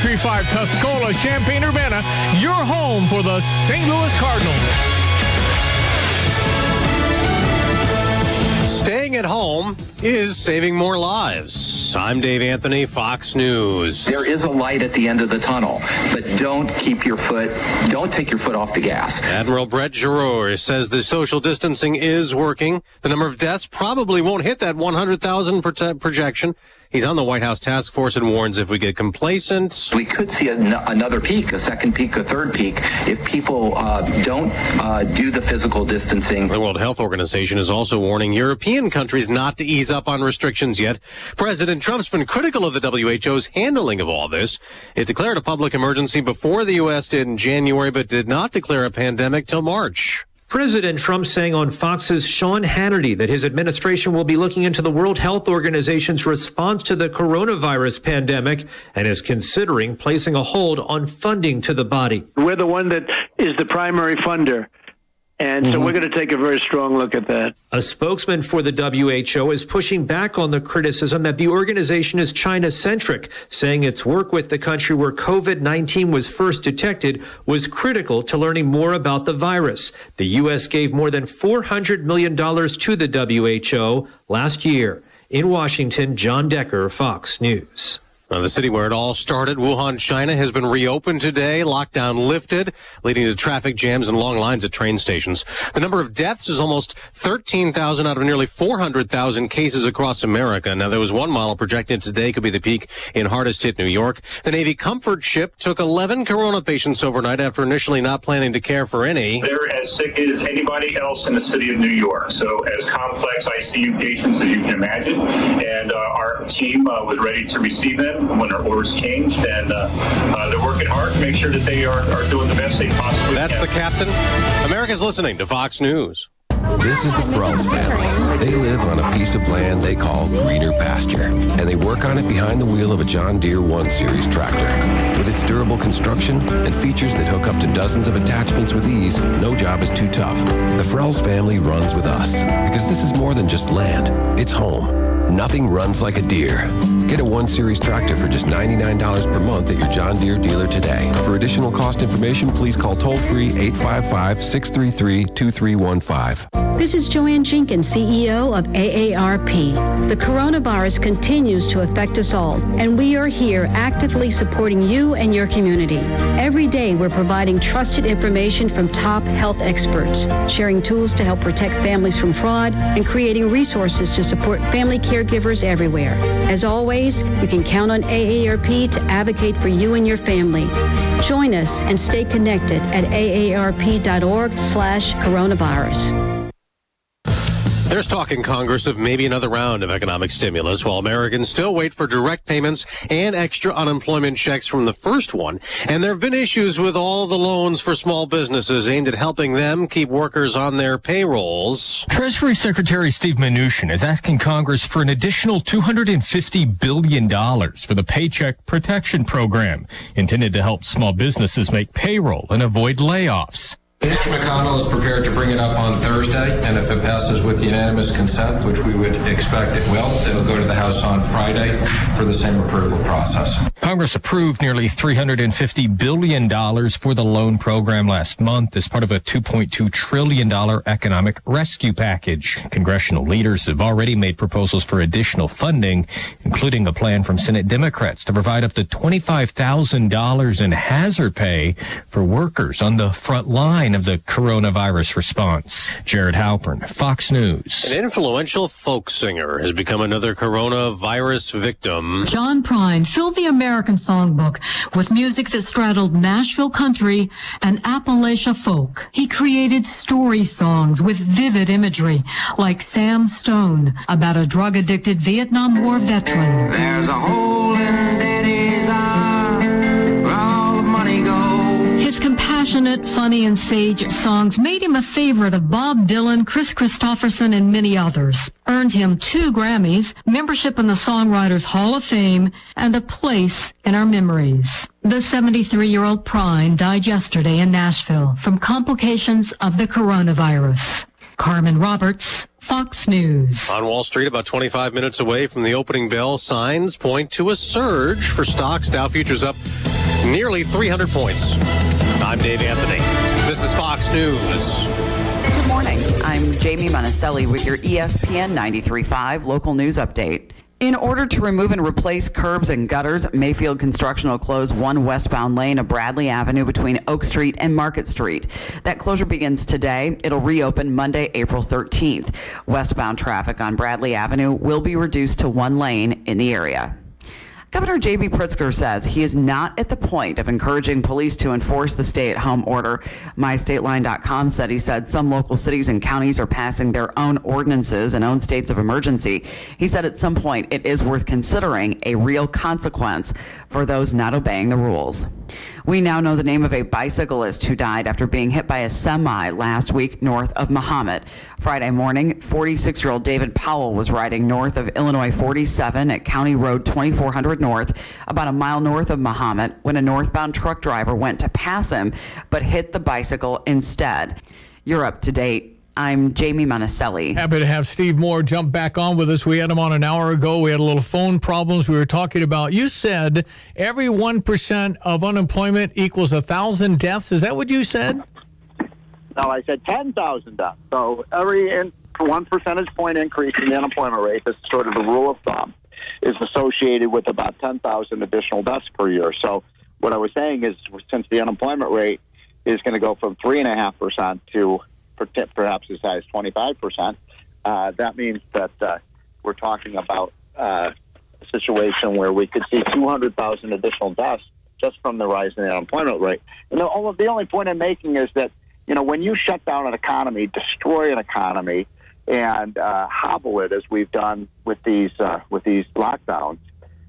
93.5 Tuscola, Champaign-Urbana, your home for the St. Louis Cardinals. Staying at home is saving more lives. I'm Dave Anthony, Fox News. There is a light at the end of the tunnel, but don't take your foot off the gas. Admiral Brett Giroir says the social distancing is working. The number of deaths probably won't hit that 100,000 projection. He's on the White House task force and warns if we get complacent, we could see another peak, a second peak, a third peak, if people don't do the physical distancing. The World Health Organization is also warning European countries not to ease up on restrictions yet. President Trump's been critical of the WHO's handling of all this. It declared a public emergency before the U.S. did in January, but did not declare a pandemic till March. President Trump saying on Fox's Sean Hannity that his administration will be looking into the World Health Organization's response to the coronavirus pandemic and is considering placing a hold on funding to the body. We're the one that is the primary funder. And so we're going to take a very strong look at that. A spokesman for the WHO is pushing back on the criticism that the organization is China-centric, saying its work with the country where COVID-19 was first detected was critical to learning more about the virus. The U.S. gave more than $400 million to the WHO last year. In Washington, John Decker, Fox News. The city where it all started, Wuhan, China, has been reopened today, lockdown lifted, leading to traffic jams and long lines at train stations. The number of deaths is almost 13,000 out of nearly 400,000 cases across America. Now, there was one model projected today could be the peak in hardest hit New York. The Navy Comfort ship took 11 corona patients overnight after initially not planning to care for any. They're as sick as anybody else in the city of New York. So as complex ICU patients as you can imagine. And our team was ready to receive them when our orders changed, and they're working hard to make sure that they are doing the best they possibly can. That's the captain. America's listening to Fox News. This is the Frells family. They live on a piece of land they call greener pasture, and they work on it behind the wheel of a John Deere 1 Series tractor. With its durable construction and features that hook up to dozens of attachments with ease, no job is too tough. The Frells family runs with us, because this is more than just land. It's home. Nothing runs like a Deere. Get a 1 Series tractor for just $99 per month at your John Deere dealer today. For additional cost information, please call toll-free 855-633-2315. This is Joanne Jenkins, CEO of AARP. The coronavirus continues to affect us all, and we are here actively supporting you and your community. Every day, we're providing trusted information from top health experts, sharing tools to help protect families from fraud, and creating resources to support family caregivers everywhere. As always, you can count on AARP to advocate for you and your family. Join us and stay connected at aarp.org/coronavirus. There's talk in Congress of maybe another round of economic stimulus while Americans still wait for direct payments and extra unemployment checks from the first one. And there have been issues with all the loans for small businesses aimed at helping them keep workers on their payrolls. Treasury Secretary Steve Mnuchin is asking Congress for an additional $250 billion for the Paycheck Protection Program, intended to help small businesses make payroll and avoid layoffs. Mitch McConnell is prepared to bring it up on Thursday, and if it passes with unanimous consent, which we would expect it will, it'll go to the House on Friday for the same approval process. Congress approved nearly $350 billion for the loan program last month as part of a $2.2 trillion economic rescue package. Congressional leaders have already made proposals for additional funding, including a plan from Senate Democrats to provide up to $25,000 in hazard pay for workers on the front line of the coronavirus response. Jared Halpern, Fox News. An influential folk singer has become another coronavirus victim. John Prine filled the American songbook with music that straddled Nashville country and Appalachia folk. He created story songs with vivid imagery, like Sam Stone, about a drug-addicted Vietnam War veteran. There's a hole in Daddy's eye where all the money goes. His compassionate, funny, and sage songs made him a favorite of Bob Dylan, Chris Christopherson, and many others. Earned him 2 Grammys, membership in the Songwriters Hall of Fame, and a place in our memories. The 73-year-old Prine died yesterday in Nashville from complications of the coronavirus. Carmen Roberts, Fox News. On Wall Street, about 25 minutes away from the opening bell, signs point to a surge for stocks. Dow futures up nearly 300 points. I'm Dave Anthony. This is Fox News. Good morning. I'm Jamie Monticelli with your ESPN 93.5 local news update. In order to remove and replace curbs and gutters, Mayfield Construction will close one westbound lane of Bradley Avenue between Oak Street and Market Street. That closure begins today. It'll reopen Monday, April 13th. Westbound traffic on Bradley Avenue will be reduced to one lane in the area. Governor J.B. Pritzker says he is not at the point of encouraging police to enforce the stay-at-home order. MyStateline.com said some local cities and counties are passing their own ordinances and own states of emergency. He said at some point it is worth considering a real consequence for those not obeying the rules. We now know the name of a bicyclist who died after being hit by a semi last week north of Mahomet. Friday morning, 46-year-old David Powell was riding north of Illinois 47 at County Road 2400 North, about a mile north of Mahomet, when a northbound truck driver went to pass him but hit the bicycle instead. You're up to date. I'm Jamie Monticelli. Happy to have Steve Moore jump back on with us. We had him on an hour ago. We had a little phone problems we were talking about. You said every 1% of unemployment equals 1,000 deaths. Is that what you said? No, I said 10,000 deaths. So every 1 percentage point increase in the unemployment rate, this is sort of the rule of thumb, is associated with about 10,000 additional deaths per year. So what I was saying is, since the unemployment rate is going to go from 3.5% to perhaps as high as 25%, that means that we're talking about a situation where we could see 200,000 additional deaths just from the rise in the unemployment rate. And the only point I'm making is that, when you shut down an economy, destroy an economy, and hobble it as we've done with these lockdowns,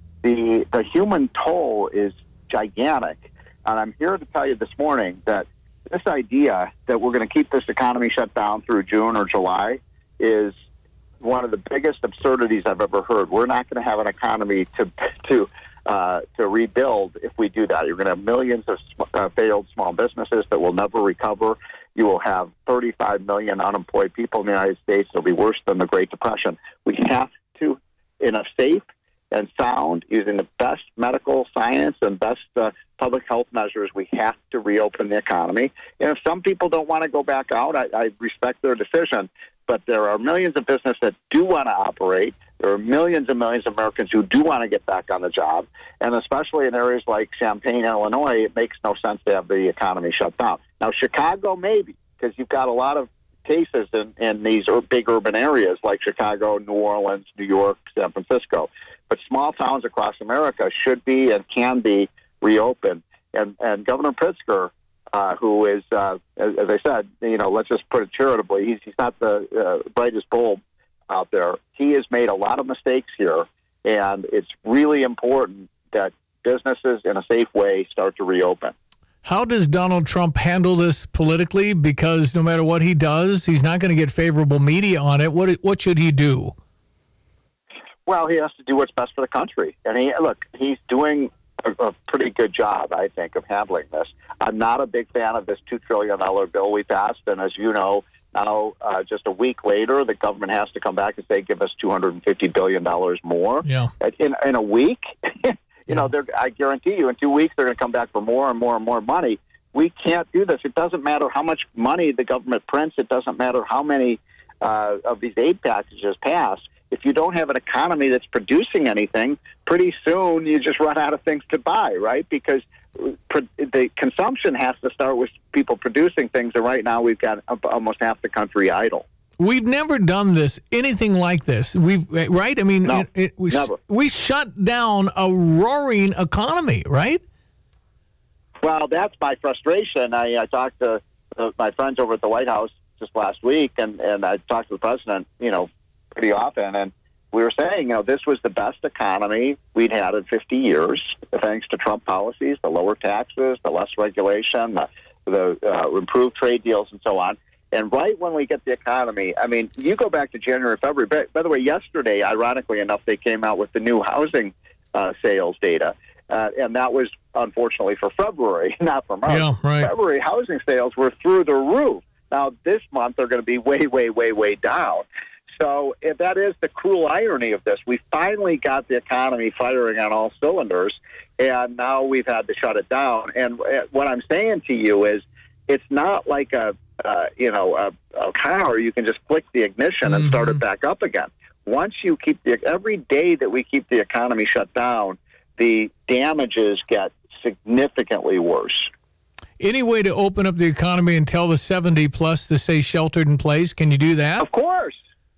the human toll is gigantic. And I'm here to tell you this morning that this idea that we're going to keep this economy shut down through June or July is one of the biggest absurdities I've ever heard. We're not going to have an economy to rebuild if we do that. You're going to have millions of failed small businesses that will never recover. You will have 35 million unemployed people in the United States. It'll be worse than the Great Depression. We have to, in a safe and sound, using the best medical science and best public health measures, we have to reopen the economy. And if some people don't want to go back out, I respect their decision. But there are millions of businesses that do want to operate. There are millions and millions of Americans who do want to get back on the job. And especially in areas like Champaign, Illinois, it makes no sense to have the economy shut down. Now, Chicago, maybe, because you've got a lot of cases in these big urban areas like Chicago, New Orleans, New York, San Francisco. But small towns across America should be and can be reopened. And Governor Pritzker, who is, as I said, let's just put it charitably, he's not the brightest bulb out there. He has made a lot of mistakes here, and it's really important that businesses in a safe way start to reopen. How does Donald Trump handle this politically? Because no matter what he does, he's not going to get favorable media on it. What should he do? Well, he has to do what's best for the country. And he's doing a pretty good job, I think, of handling this. I'm not a big fan of this $2 trillion bill we passed. And as you know, now just a week later, the government has to come back and say, give us $250 billion more. Yeah. In a week, I guarantee you in 2 weeks, they're going to come back for more and more and more money. We can't do this. It doesn't matter how much money the government prints. It doesn't matter how many of these aid packages pass. If you don't have an economy that's producing anything, pretty soon you just run out of things to buy, right? Because the consumption has to start with people producing things, and right now we've got almost half the country idle. We've never done anything like this. Right? I mean, no, never. We shut down a roaring economy, right? Well, that's my frustration. I talked to my friends over at the White House just last week, and I talked to the president, pretty often, and we were saying, this was the best economy we'd had in 50 years, thanks to Trump policies, the lower taxes, the less regulation, the improved trade deals, and so on. And right when we get the economy, you go back to January, February. By the way, yesterday, ironically enough, they came out with the new housing sales data, and that was, unfortunately, for February, not for March. Yeah, right. February housing sales were through the roof. Now, this month, they're going to be way, way, way, way down. So that is the cruel irony of this. We finally got the economy firing on all cylinders, and now we've had to shut it down. And what I'm saying to you is, it's not like a car. You can just flick the ignition and start it back up again. Once you keep every day that we keep the economy shut down, the damages get significantly worse. Any way to open up the economy and tell the 70 plus to stay sheltered in place? Can you do that? Of course.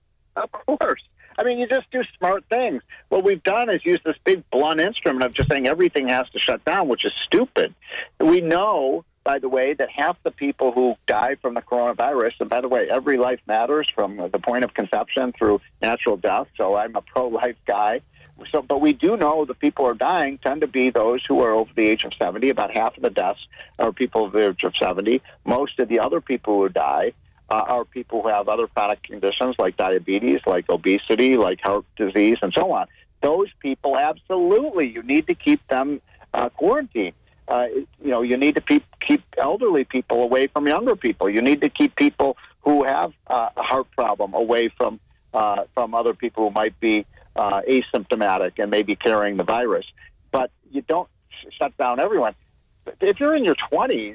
I mean, you just do smart things. What we've done is use this big blunt instrument of just saying everything has to shut down, which is stupid. We know, by the way, that half the people who die from the coronavirus, and by the way, every life matters from the point of conception through natural death, so I'm a pro-life guy. But we do know the people who are dying tend to be those who are over the age of 70. About half of the deaths are people over the age of 70. Most of the other people who die are people who have other chronic conditions like diabetes, like obesity, like heart disease, and so on. Those people, absolutely, you need to keep them quarantined. You need to keep elderly people away from younger people. You need to keep people who have a heart problem away from other people who might be asymptomatic and maybe carrying the virus. But you don't shut down everyone. If you're in your 20s,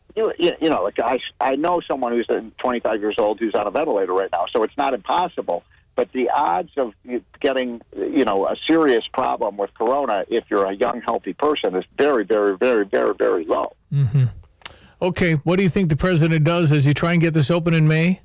I know someone who's 25 years old who's on a ventilator right now, so it's not impossible. But the odds of getting, a serious problem with corona if you're a young, healthy person is very, very, very, very, very low. Mm-hmm. Okay, what do you think the president does as you try and get this open in May?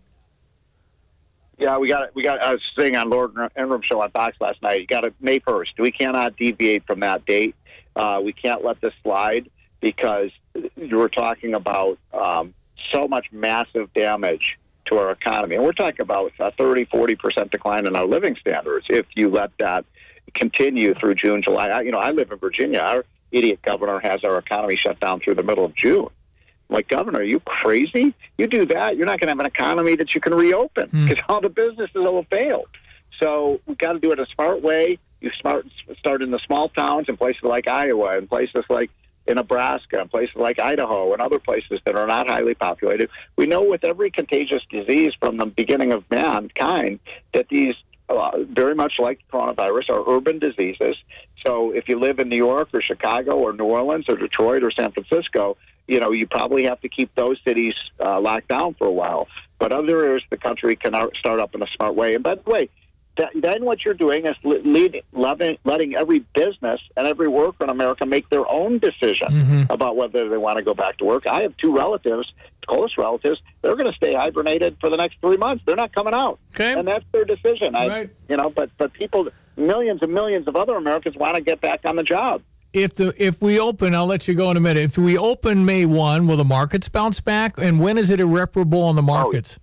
Yeah, we got. I was saying on Lord Ingram show on Fox last night. You got it May 1st. We cannot deviate from that date. We can't let this slide because you were talking about so much massive damage to our economy, and we're talking about a 30-40% decline in our living standards if you let that continue through June, July. I live in Virginia. Our idiot governor has our economy shut down through the middle of June. Like, Governor, are you crazy? You do that, you're not going to have an economy that you can reopen because all the businesses will have failed. So we've got to do it a smart way. You start in the small towns in places like Iowa and places like in Nebraska and places like Idaho and other places that are not highly populated. We know with every contagious disease from the beginning of mankind that these, very much like coronavirus, are urban diseases. So if you live in New York or Chicago or New Orleans or Detroit or San Francisco, you probably have to keep those cities locked down for a while. But other areas of the country can start up in a smart way. And by the way, then what you're doing is letting every business and every worker in America make their own decision about whether they want to go back to work. I have two relatives, close relatives. They're going to stay hibernated for the next 3 months. They're not coming out. Okay. And that's their decision. Right. But people, millions and millions of other Americans want to get back on the job. If we open, I'll let you go in a minute. If we open May 1, will the markets bounce back? And when is it irreparable on the markets?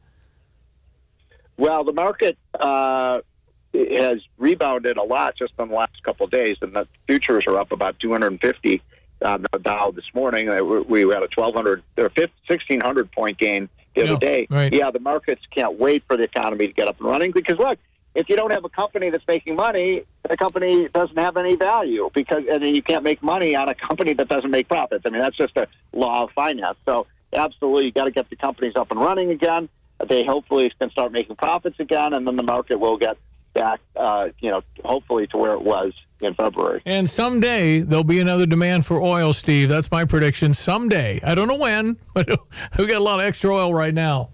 Well, the market has rebounded a lot just in the last couple of days, and the futures are up about 250 on the Dow this morning. We had a 1,600 point gain the other day. Right. Yeah, the markets can't wait for the economy to get up and running because, look, if you don't have a company that's making money, the company doesn't have any value and you can't make money on a company that doesn't make profits. I mean, that's just a law of finance. So absolutely, you got to get the companies up and running again. They hopefully can start making profits again, and then the market will get back, hopefully to where it was in February. And someday there'll be another demand for oil, Steve. That's my prediction. Someday. I don't know when, but we've got a lot of extra oil right now.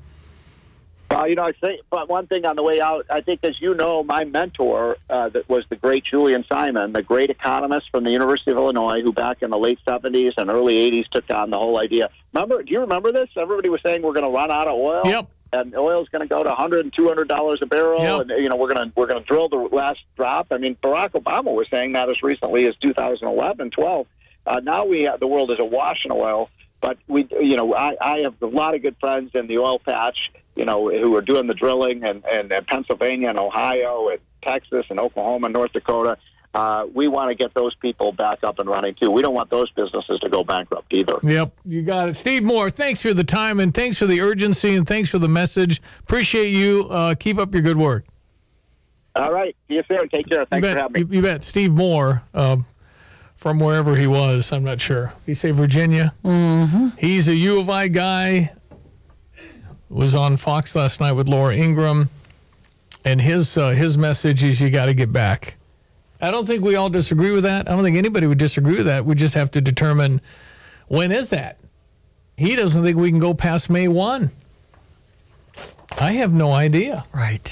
I think, but one thing on the way out, I think, as you know, my mentor that was the great Julian Simon, the great economist from the University of Illinois, who back in the late 70s and early 80s took on the whole idea. Do you remember this? Everybody was saying we're going to run out of oil. Yep. And oil is going to go to $100 and $200 a barrel, yep. And we're going to drill the last drop. I mean, Barack Obama was saying that as recently as 2011, 12. Now the world is awash in oil. But I have a lot of good friends in the oil patch, who are doing the drilling and Pennsylvania and Ohio and Texas and Oklahoma and North Dakota. We want to get those people back up and running, too. We don't want those businesses to go bankrupt either. Yep, you got it. Steve Moore, thanks for the time and thanks for the urgency and thanks for the message. Appreciate you. Keep up your good work. All right. See you soon. Take care. Thanks for having me. You bet. Steve Moore, from wherever he was, I'm not sure. You say Virginia? Mm-hmm. He's a U of I guy. Was on Fox last night with Laura Ingram. And his message is you got to get back. I don't think we all disagree with that. I don't think anybody would disagree with that. We just have to determine when is that. He doesn't think we can go past May 1. I have no idea. Right.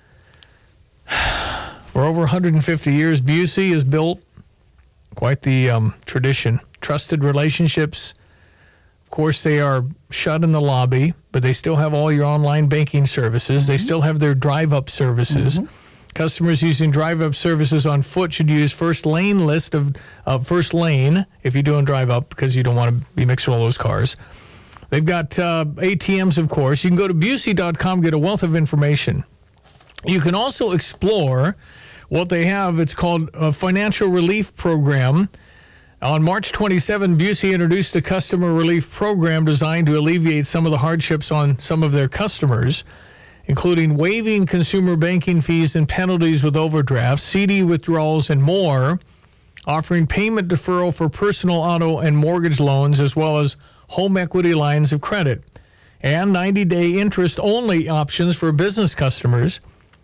For over 150 years, Busey has built quite the tradition. Trusted relationships. Of course, they are shut in the lobby, but they still have all your online banking services. They still have their drive-up services. Customers using drive-up services on foot should use first lane list of first lane if you're doing drive-up because you don't want to be mixing all those cars. They've got ATMs, of course. You can go to Busey.com, get a wealth of information. You can also explore what they have. It's called a financial relief program. On March 27, Busey introduced a customer relief program designed to alleviate some of the hardships on some of their customers, including waiving consumer banking fees and penalties with overdrafts, CD withdrawals, and more, offering payment deferral for personal auto and mortgage loans, as well as home equity lines of credit, and 90-day interest-only options for business customers.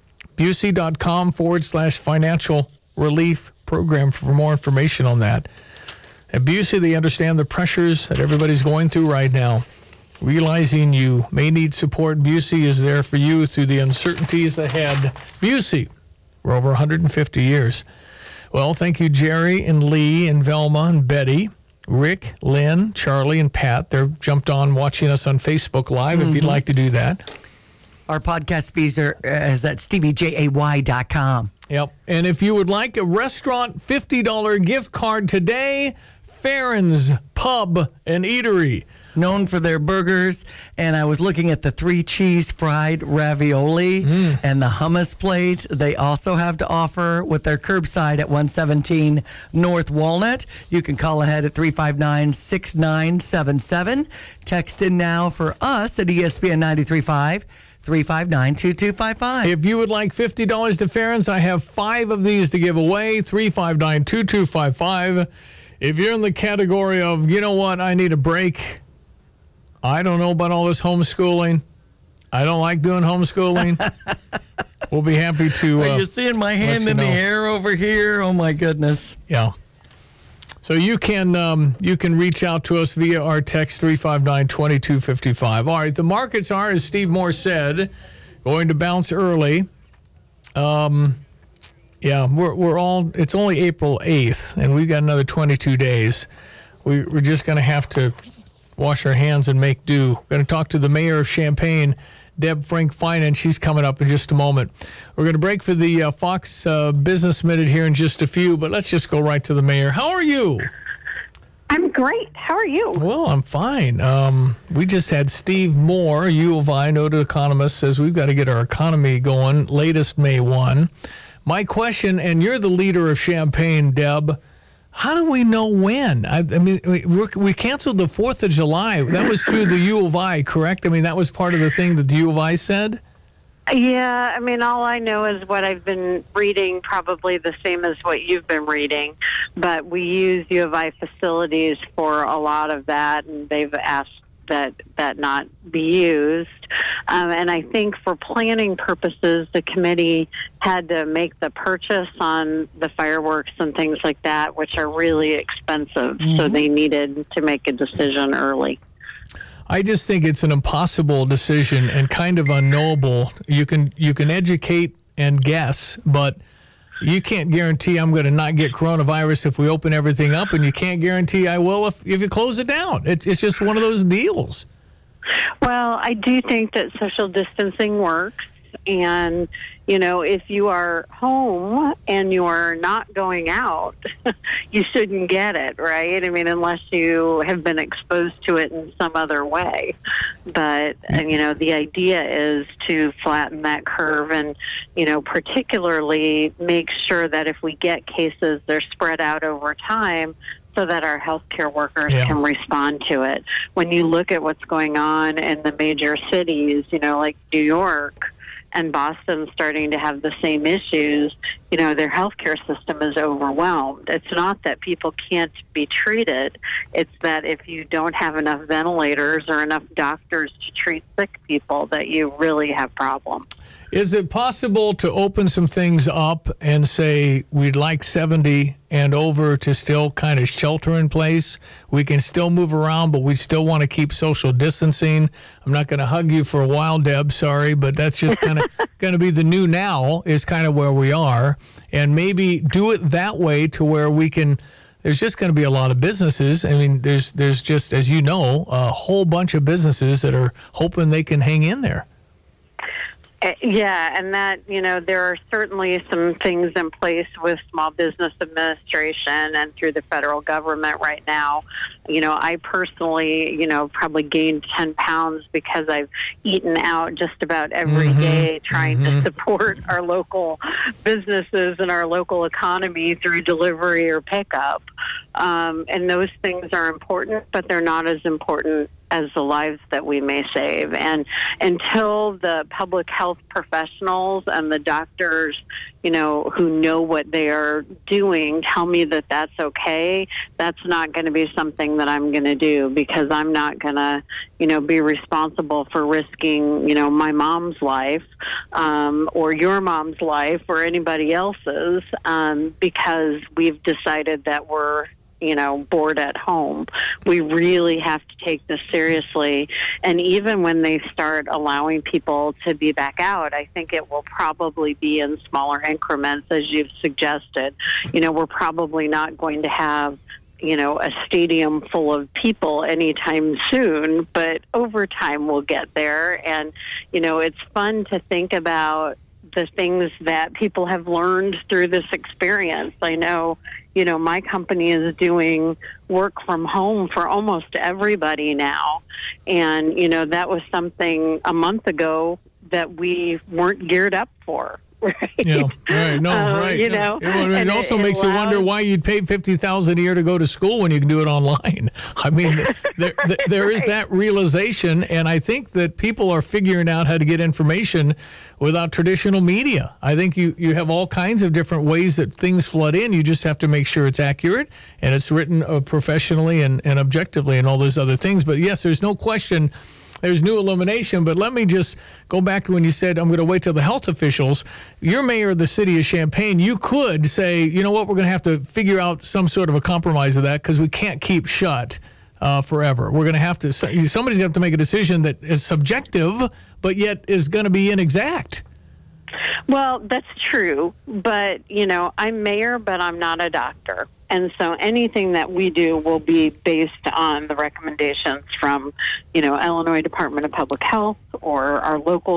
Busey.com/financial relief program for more information on that. At Busey, they understand the pressures that everybody's going through right now. Realizing you may need support, Busey is there for you through the uncertainties ahead. Busey, for over 150 years. Well, thank you, Jerry and Lee and Velma and Betty, Rick, Lynn, Charlie, and Pat. They're jumped on watching us on Facebook Live if you'd like to do that. Our podcast fees is at StevieJay.com. Yep. And if you would like a restaurant $50 gift card today, Farron's Pub and Eatery. Known for their burgers, and I was looking at the 3-cheese fried ravioli and the hummus plate they also have to offer with their curbside at 117 North Walnut. You can call ahead at 359-6977. Text in now for us at ESPN 93.5. 359-2255. If you would like $50 to Farron's, I have 5 of these to give away. 359-2255. If you're in the category of, you know what, I need a break. I don't know about all this homeschooling. I don't like doing homeschooling. We'll be happy to. Are you seeing my hand in the air over here? Oh my goodness. Yeah. So you can reach out to us via our text 359-2255. All right, the markets are, as Steve Moore said, going to bounce early. Yeah, we're all. It's only April 8th, and we've got another 22 days. We're just going to have to wash our hands and make do. We're going to talk to the mayor of Champaign, Deb Frank-Finan. She's coming up in just a moment. We're going to break for the Fox Business Minute here in just a few, but let's just go right to the mayor. How are you? I'm great. How are you? Well, I'm fine. We just had Steve Moore, U of I, noted economist, says we've got to get our economy going latest May 1. My question, and you're the leader of Champaign, Deb, how do we know when? I mean, we canceled the 4th of July. That was through the U of I, correct? I mean, that was part of the thing that the U of I said? Yeah, I mean, all I know is what I've been reading, probably the same as what you've been reading. But we use U of I facilities for a lot of that, and they've asked that not be used. And I think for planning purposes, the committee had to make the purchase on the fireworks and things like that, which are really expensive. Mm-hmm. So they needed to make a decision early. I just think it's an impossible decision and kind of unknowable. You can educate and guess, but you can't guarantee I'm going to not get coronavirus if we open everything up, and you can't guarantee I will if you close it down. It's just one of those deals. Well, I do think that social distancing works. And, you know, if you are home and you are not going out, you shouldn't get it, right? I mean, unless you have been exposed to it in some other way. But, you know, the idea is to flatten that curve and, you know, particularly make sure that if we get cases, they're spread out over time so that our healthcare workers can respond to it. When you look at what's going on in the major cities, you know, like New York, and Boston starting to have the same issues, you know, their healthcare system is overwhelmed. It's not that people can't be treated. It's that if you don't have enough ventilators or enough doctors to treat sick people, that you really have problems. Is it possible to open some things up and say we'd like 70 and over to still kind of shelter in place? We can still move around, but we still want to keep social distancing. I'm not going to hug you for a while, Deb, sorry, but that's just kind of going to be the new now is kind of where we are. And maybe do it that way to where we can, there's just going to be a lot of businesses. I mean, there's just, as you know, a whole bunch of businesses that are hoping they can hang in there. Yeah, and that, there are certainly some things in place with Small Business Administration and through the federal government right now. I personally, probably gained 10 pounds because I've eaten out just about every day trying to support our local businesses and our local economy through delivery or pickup. And those things are important, but they're not as important as the lives that we may save. And until the public health professionals and the doctors, who know what they are doing tell me that that's okay, that's not going to be something that I'm going to do, because I'm not going to, be responsible for risking, my mom's life or your mom's life or anybody else's because we've decided that we're bored at home. We really have to take this seriously. And even when they start allowing people to be back out, I think it will probably be in smaller increments, as you've suggested. We're probably not going to have a stadium full of people anytime soon, but over time we'll get there. And, it's fun to think about the things that people have learned through this experience. I know, my company is doing work from home for almost everybody now. And, that was something a month ago that we weren't geared up for. Right. Yeah, right. No, right. It also makes you wonder why you'd pay $50,000 a year to go to school when you can do it online. I mean, there is that realization, and I think that people are figuring out how to get information without traditional media. I think you have all kinds of different ways that things flood in. You just have to make sure it's accurate and it's written professionally and objectively and all those other things. But yes, there's no question. There's new illumination, but let me just go back to when you said, I'm going to wait till the health officials. You're mayor of the city of Champaign. You could say, you know what, we're going to have to figure out some sort of a compromise of that because we can't keep shut forever. We're going to have to, somebody's going to have to make a decision that is subjective, but yet is going to be inexact. Well, that's true, but, I'm mayor, but I'm not a doctor. And so anything that we do will be based on the recommendations from, Illinois Department of Public Health or our local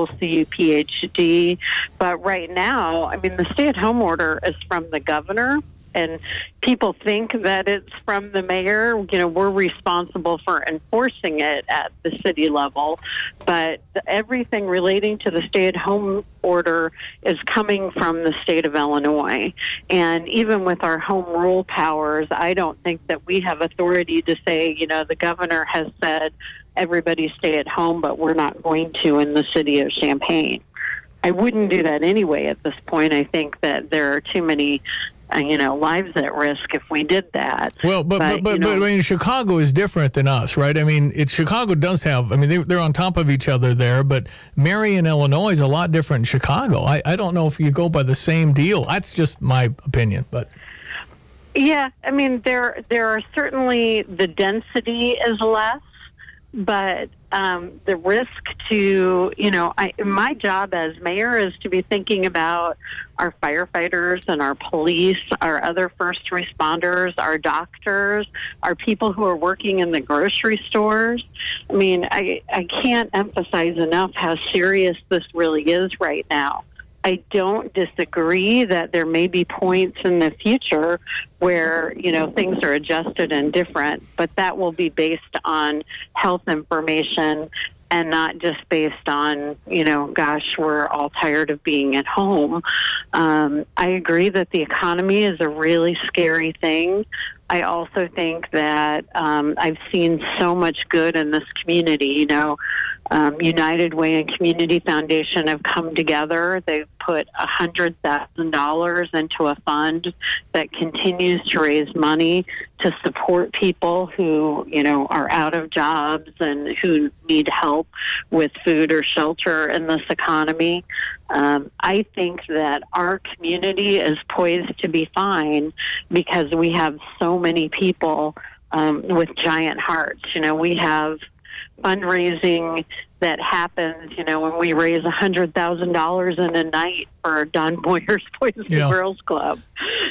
CUPHD. But right now, the stay-at-home order is from the governor. And people think that it's from the mayor. We're responsible for enforcing it at the city level. But everything relating to the stay-at-home order is coming from the state of Illinois. And even with our home rule powers, I don't think that we have authority to say, the governor has said everybody stay at home, but we're not going to in the city of Champaign. I wouldn't do that anyway at this point. I think that there are too many lives at risk if we did that. Well, but I mean, Chicago is different than us, right? I mean, Chicago does have, they're on top of each other there, but Marion, Illinois is a lot different than Chicago. I don't know if you go by the same deal. That's just my opinion, but. Yeah, there are certainly, the density is less, but the risk to, my job as mayor is to be thinking about our firefighters and our police, our other first responders, our doctors, our people who are working in the grocery stores. I can't emphasize enough how serious this really is right now. I don't disagree that there may be points in the future where, things are adjusted and different, but that will be based on health information and not just based on, gosh, we're all tired of being at home. I agree that the economy is a really scary thing. I also think that I've seen so much good in this community. United Way and Community Foundation have come together. They've put $100,000 into a fund that continues to raise money to support people who, are out of jobs and who need help with food or shelter in this economy. I think that our community is poised to be fine because we have so many people with giant hearts. We have fundraising that happens, when we raise $100,000 in a night for Don Moyer's Boys and Girls Club.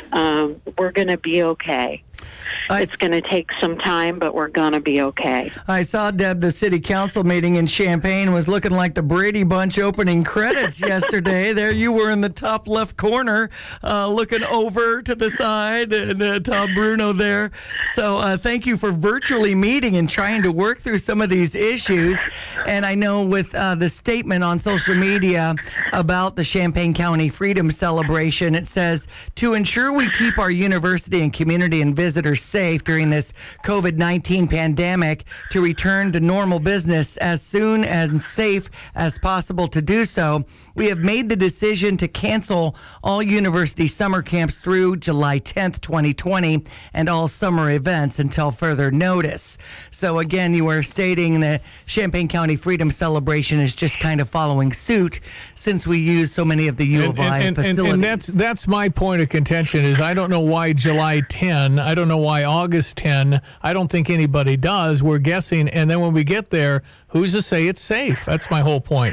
We're going to be okay. It's going to take some time, but we're going to be okay. I saw, Deb, the city council meeting in Champaign was looking like the Brady Bunch opening credits yesterday. There you were in the top left corner, looking over to the side, and Tom Bruno there. So thank you for virtually meeting and trying to work through some of these issues. And I know with the statement on social media about the Champaign County Freedom Celebration, it says, to ensure we keep our university and community and visitors safe during this COVID-19 pandemic, to return to normal business as soon and safe as possible to do so, we have made the decision to cancel all university summer camps through July 10th, 2020, and all summer events until further notice. So again, you were stating that Champaign County Freedom Celebration is just kind of following suit since we use so many of the U of I facilities. And that's my point of contention is I don't know why July 10, I don't know why August 10, I don't think anybody does. We're guessing, and then when we get there, who's to say it's safe? That's my whole point.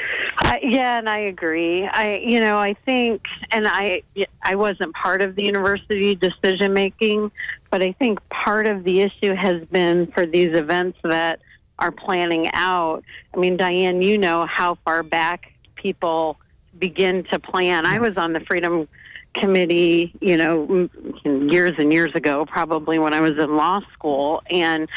Yeah, and I agree. I think, and I wasn't part of the university decision making, but I think part of the issue has been for these events that are planning out. I mean, Diane, you know how far back people begin to plan. I was on the Freedom Committee, years and years ago, probably when I was in law school, and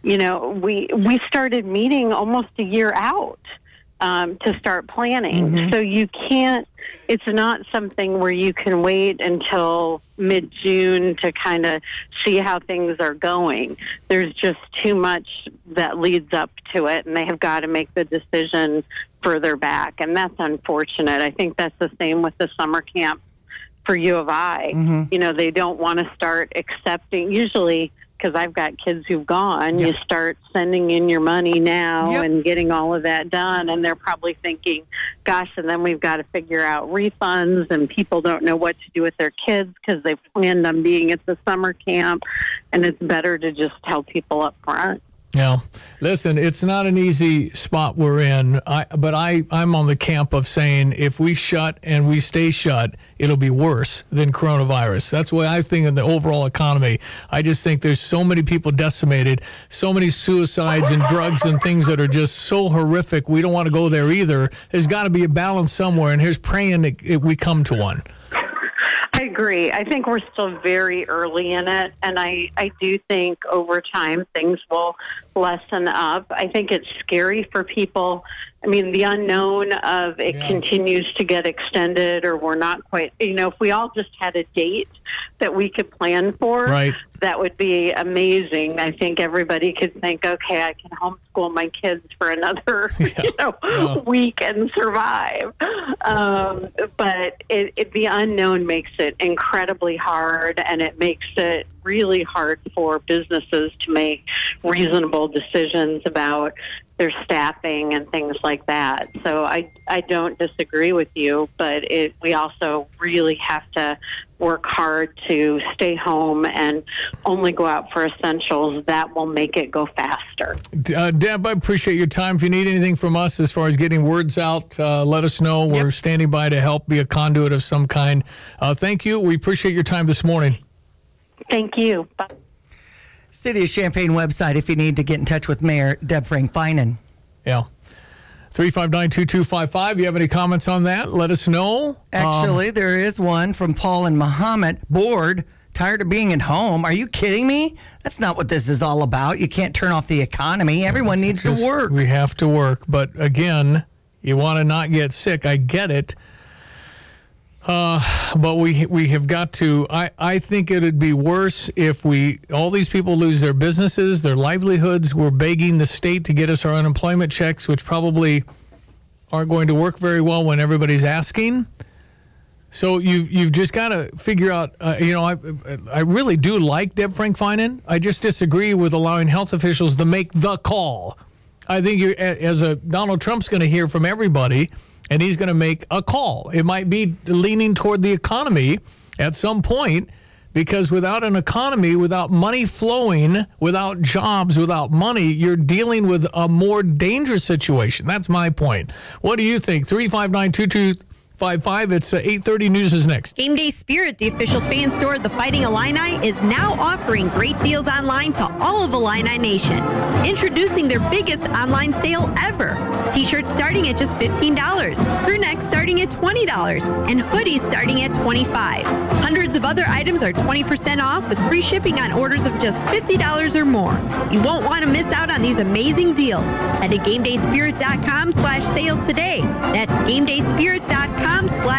we started meeting almost a year out. To start planning. Mm-hmm. So you can't, it's not something where you can wait until mid-June to kind of see how things are going. There's just too much that leads up to it, and they have got to make the decision further back, and that's unfortunate. I think that's the same with the summer camp for U of I. Mm-hmm. They don't want to start accepting, usually, because I've got kids who've gone, you start sending in your money now and getting all of that done, and they're probably thinking, gosh, and then we've got to figure out refunds, and people don't know what to do with their kids because they've planned on being at the summer camp, and it's better to just tell people up front. Yeah. Listen, it's not an easy spot we're in, but I'm on the camp of saying if we shut and we stay shut, it'll be worse than coronavirus. That's what I think in the overall economy. I just think there's so many people decimated, so many suicides and drugs and things that are just so horrific. We don't want to go there either. There's got to be a balance somewhere, and here's praying that we come to one. I agree. I think we're still very early in it, and I do think over time things will lessen up. I think it's scary for people. I mean, the unknown of it continues to get extended, or we're not quite, if we all just had a date that we could plan for, that would be amazing. I think everybody could think, okay, I can homeschool my kids for another, week and survive. But the unknown makes it incredibly hard, and it makes it really hard for businesses to make reasonable decisions about their staffing and things like that. So I don't disagree with you, but we also really have to work hard to stay home and only go out for essentials. That will make it go faster. Deb, I appreciate your time. If you need anything from us as far as getting words out, let us know. We're standing by to help be a conduit of some kind. Thank you. We appreciate your time this morning. Thank you. Bye. City of Champaign website if you need to get in touch with Mayor Deb Frank-Finan. Yeah. 359-2255. You have any comments on that? Let us know. Actually, there is one from Paul and Muhammad. Bored, tired of being at home. Are you kidding me? That's not what this is all about. You can't turn off the economy. Everyone needs to work. We have to work. But again, you want to not get sick. I get it. But we have got to. I think it would be worse if all these people lose their businesses, their livelihoods. We're begging the state to get us our unemployment checks, which probably aren't going to work very well when everybody's asking. So you've just got to figure out. I really do like Deb Frank-Finan. I just disagree with allowing health officials to make the call. I think Donald Trump's going to hear from everybody, and he's going to make a call. It might be leaning toward the economy at some point, because without an economy, without money flowing, without jobs, without money, you're dealing with a more dangerous situation. That's my point. What do you think? 359-2255. It's 8:30 News is next. Game Day Spirit, the official fan store of the Fighting Illini, is now offering great deals online to all of Illini Nation. Introducing their biggest online sale ever. T-shirts starting at just $15, crew necks starting at $20, and hoodies starting at $25. Hundreds of other items are 20% off with free shipping on orders of just $50 or more. You won't want to miss out on these amazing deals. Head to GameDaySpirit.com/sale today. That's GameDaySpirit.com/sale.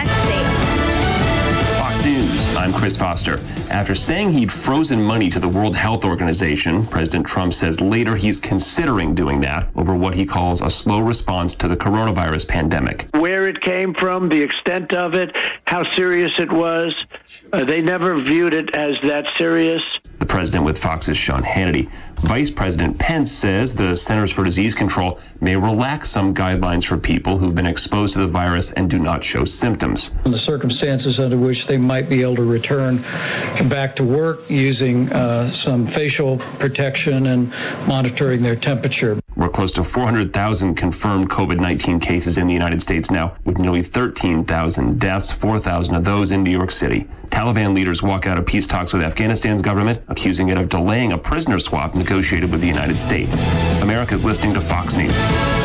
Fox News, I'm Chris Foster. After saying he'd frozen money to the World Health Organization, President Trump says later he's considering doing that over what he calls a slow response to the coronavirus pandemic. Where it came from, the extent of it, how serious it was, they never viewed it as that serious. The president with Fox's Sean Hannity. Vice President Pence says the Centers for Disease Control may relax some guidelines for people who've been exposed to the virus and do not show symptoms. The circumstances under which they might be able to return back to work using some facial protection and monitoring their temperature. We're close to 400,000 confirmed COVID-19 cases in the United States now, with nearly 13,000 deaths, 4,000 of those in New York City. Taliban leaders walk out of peace talks with Afghanistan's government, accusing it of delaying a prisoner swap negotiated with the United States. America's listening to Fox News.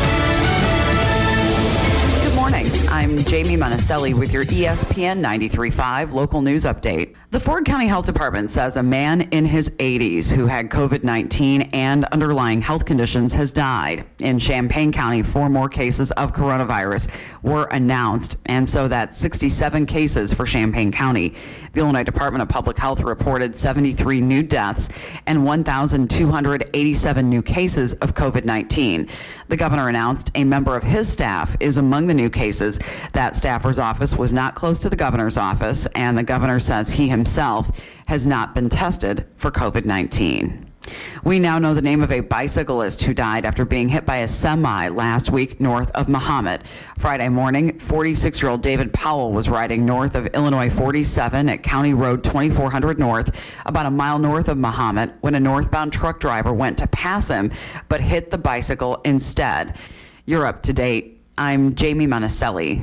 Good morning. I'm Jamie Monticelli with your ESPN 93.5 local news update. The Ford County Health Department says a man in his 80s who had COVID-19 and underlying health conditions has died. In Champaign County, 4 more cases of coronavirus were announced, and so that's 67 cases for Champaign County. The Illinois Department of Public Health reported 73 new deaths and 1,287 new cases of COVID-19. The governor announced a member of his staff is among the new cases. That staffer's office was not close to the governor's office, and the governor says he himself has not been tested for COVID-19. We now know the name of a bicyclist who died after being hit by a semi last week north of Mahomet. Friday morning, 46-year-old David Powell was riding north of Illinois 47 at County Road 2400 North, about a mile north of Mahomet, when a northbound truck driver went to pass him but hit the bicycle instead. You're up to date. I'm Jamie Monticelli.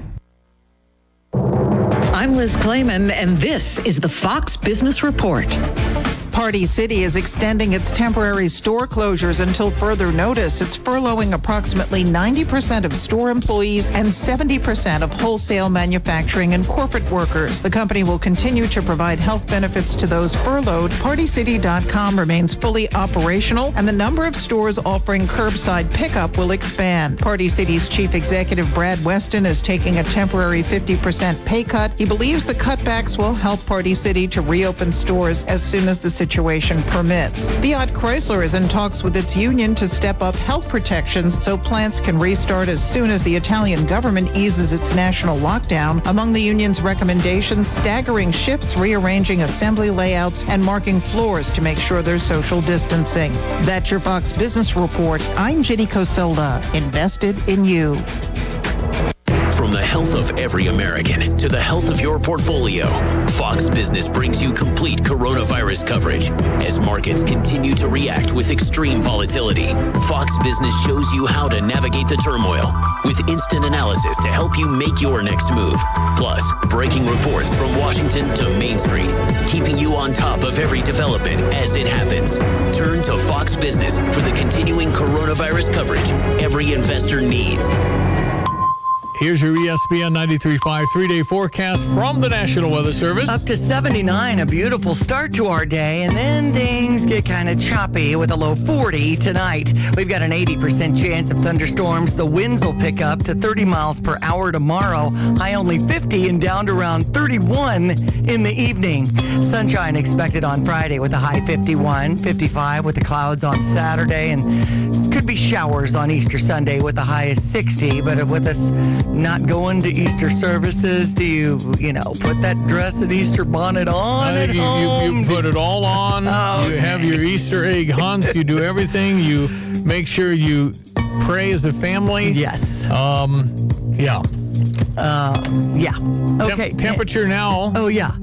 I'm Liz Clayman, and this is the Fox Business Report. Party City is extending its temporary store closures until further notice. It's furloughing approximately 90% of store employees and 70% of wholesale manufacturing and corporate workers. The company will continue to provide health benefits to those furloughed. PartyCity.com remains fully operational, and the number of stores offering curbside pickup will expand. Party City's chief executive, Brad Weston, is taking a temporary 50% pay cut. He believes the cutbacks will help Party City to reopen stores as soon as the situation permits. Fiat Chrysler is in talks with its union to step up health protections so plants can restart as soon as the Italian government eases its national lockdown. Among the union's recommendations, staggering shifts, rearranging assembly layouts, and marking floors to make sure there's social distancing. That's your Fox Business Report. I'm Jenny Coselda, invested in you. From the health of every American to the health of your portfolio, Fox Business brings you complete coronavirus coverage. As markets continue to react with extreme volatility, Fox Business shows you how to navigate the turmoil with instant analysis to help you make your next move. Plus, breaking reports from Washington to Main Street, keeping you on top of every development as it happens. Turn to Fox Business for the continuing coronavirus coverage every investor needs. Here's your ESPN 93.5 three-day forecast from the National Weather Service. Up to 79, a beautiful start to our day, and then things get kind of choppy with a low 40 tonight. We've got an 80% chance of thunderstorms. The winds will pick up to 30 miles per hour tomorrow. High only 50 and down to around 31 in the evening. Sunshine expected on Friday with a high 51, 55 with the clouds on Saturday, and could be showers on Easter Sunday with a high of 60. But with us not going to Easter services, do you put that dress and Easter bonnet on at home? You put it all on. Oh, you have your Easter egg hunts. You do everything. You make sure you pray as a family. Yes. Yeah. Yeah. Okay. Temperature now. Oh, yeah.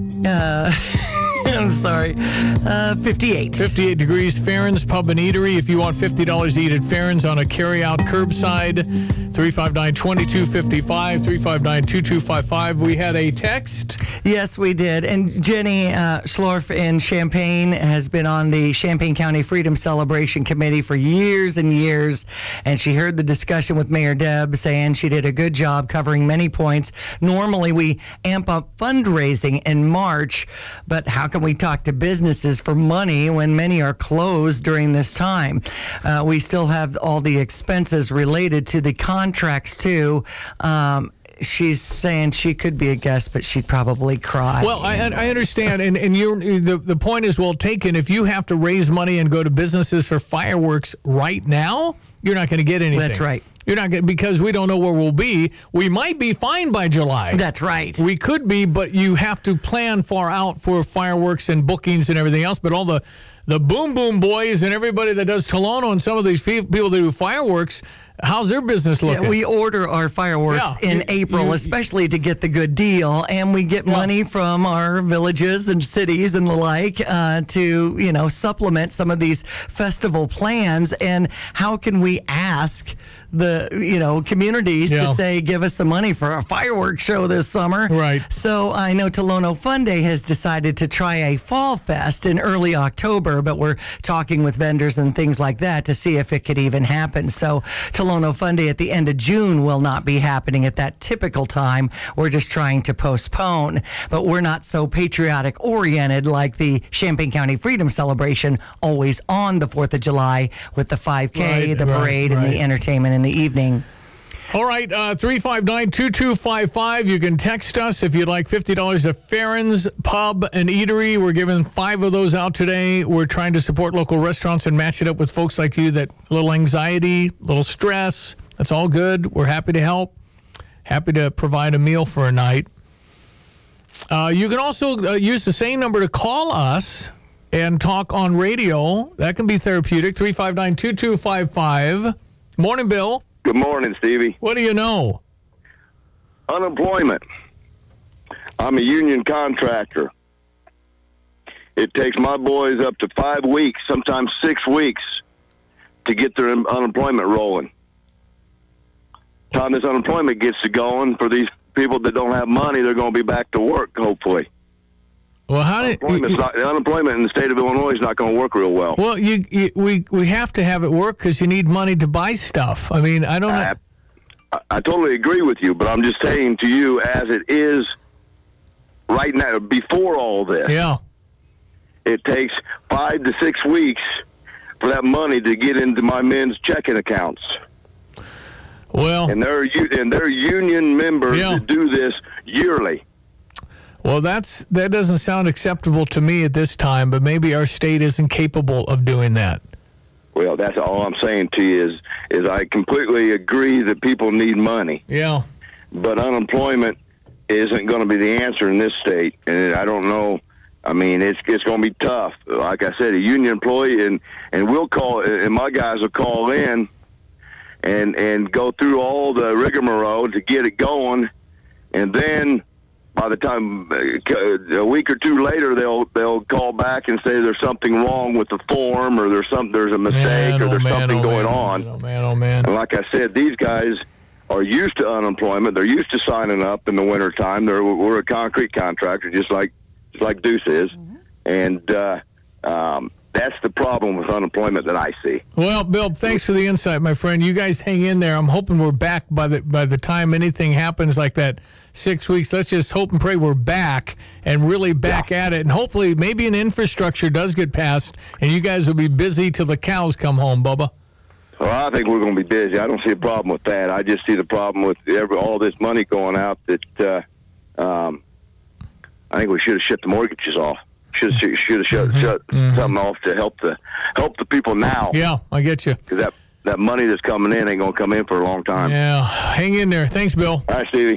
I'm sorry. 58. 58 degrees. Farron's Pub and Eatery. If you want $50 to eat at Farron's on a carry-out curbside, 359-2255, 359-2255. We had a text. Yes, we did. And Jenny Schlorf in Champaign has been on the Champaign County Freedom Celebration Committee for years and years. And she heard the discussion with Mayor Deb saying she did a good job covering many points. Normally, we amp up fundraising in March, but how can we talk to businesses for money when many are closed during this time? We still have all the expenses related to the contracts, too. She's saying she could be a guest, but she'd probably cry. Well, I understand, and the point is well taken. If you have to raise money and go to businesses for fireworks right now, you're not going to get anything. That's right. You're not going because we don't know where we'll be. We might be fine by July. That's right. We could be, but you have to plan far out for fireworks and bookings and everything else. But all the Boom Boom Boys and everybody that does Tolono and some of these people that do fireworks, how's their business looking? Yeah, we order our fireworks in April, especially to get the good deal, and we get money from our villages and cities and the like to supplement some of these festival plans. And how can we ask the communities to say, give us some money for a fireworks show this summer? Right. So I know Tolono Fun Day has decided to try a fall fest in early October, but we're talking with vendors and things like that to see if it could even happen. So Tolono Fun Day at the end of June will not be happening at that typical time. We're just trying to postpone, but we're not so patriotic oriented like the Champaign County Freedom Celebration, always on the 4th of July with the 5K, the parade, and the entertainment in the evening. All right, 359-2255. You can text us if you'd like $50 to Farron's Pub and Eatery. We're giving 5 of those out today. We're trying to support local restaurants and match it up with folks like you that a little anxiety, a little stress. That's all good. We're happy to help. Happy to provide a meal for a night. You can also use the same number to call us and talk on radio. That can be therapeutic, 359-2255. Morning, Bill. Good morning, Stevie. What do you know? Unemployment. I'm a union contractor. It takes my boys up to 5 weeks, sometimes 6 weeks, to get their unemployment rolling. Time this unemployment gets to going, for these people that don't have money, they're going to be back to work, hopefully. Well, unemployment in the state of Illinois is not going to work real well. Well, we have to have it work because you need money to buy stuff. I mean, I don't know. I totally agree with you, but I'm just saying to you, as it is right now, before all this, it takes 5 to 6 weeks for that money to get into my men's checking accounts. Well, and they're union members that do this yearly. Well, that doesn't sound acceptable to me at this time, but maybe our state isn't capable of doing that. Well, that's all I'm saying to you is I completely agree that people need money. Yeah. But unemployment isn't going to be the answer in this state, and I don't know. I mean, it's going to be tough. Like I said, a union employee, and we'll call, and my guys will call in and go through all the rigmarole to get it going, and then by the time a week or two later, they'll call back and say there's something wrong with the form, or there's a mistake, or there's something going on. Oh man! And like I said, these guys are used to unemployment. They're used to signing up in the wintertime. We're a concrete contractor, just like Deuce is, and That's the problem with unemployment that I see. Well, Bill, thanks for the insight, my friend. You guys hang in there. I'm hoping we're back by the time anything happens like that 6 weeks. Let's just hope and pray we're back and really back at it. And hopefully maybe an infrastructure does get passed and you guys will be busy till the cows come home, Bubba. Well, I think we're going to be busy. I don't see a problem with that. I just see the problem with all this money going out that I think we should have shut the mortgages off. Should have shut something off to help the people now. Yeah, I get you. Because that money that's coming in ain't going to come in for a long time. Yeah, hang in there. Thanks, Bill. All right, Stevie.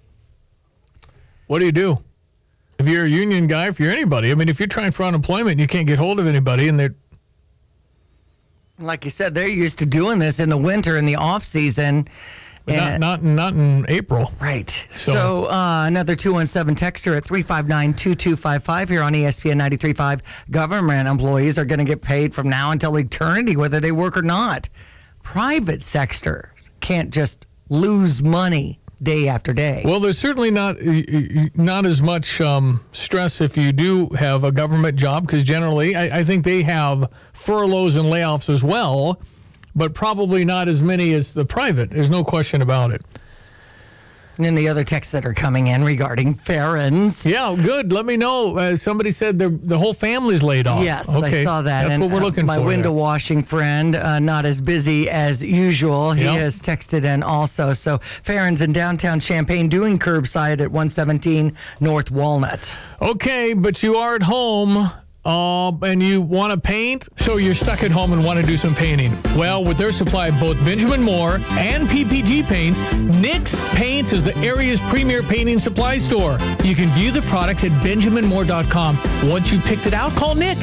What do you do? If you're a union guy, if you're anybody, I mean, if you're trying for unemployment and you can't get hold of anybody and they're... Like you said, they're used to doing this in the winter, in the off season. But not in April. Right. So another 217 texter at 359-2255 here on ESPN 93.5. Government employees are going to get paid from now until eternity, whether they work or not. Private sectors can't just lose money day after day. Well, there's certainly not as much stress if you do have a government job, because generally I think they have furloughs and layoffs as well, but probably not as many as the private. There's no question about it. And then the other texts that are coming in regarding Farron's. Yeah, good. Let me know. Somebody said the whole family's laid off. Yes, okay. I saw that. That's what we're looking my for. My window there. washing friend, not as busy as usual. He has texted in also. So Farron's in downtown Champaign doing curbside at 117 North Walnut. Okay, but you are at home. And you want to paint, so you're stuck at home and want to do some painting. Well, with their supply of both Benjamin Moore and PPG paints, Nick's Paints is the area's premier painting supply store. You can view the products at benjaminmoore.com. Once you've picked it out, call Nick,